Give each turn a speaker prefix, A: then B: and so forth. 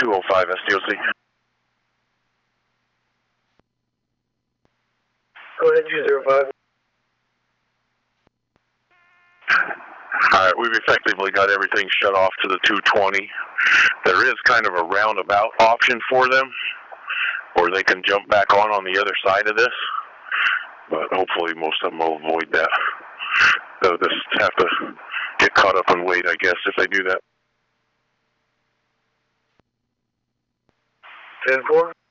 A: 205 SDOC.
B: Go ahead, 205.
A: Alright, we've effectively got everything shut off to the 220. There is kind of a roundabout option for them, or they can jump back on the other side of this, but hopefully most of them will avoid that. They'll just have to get caught up and wait, I guess, if they do that.
B: 10-4.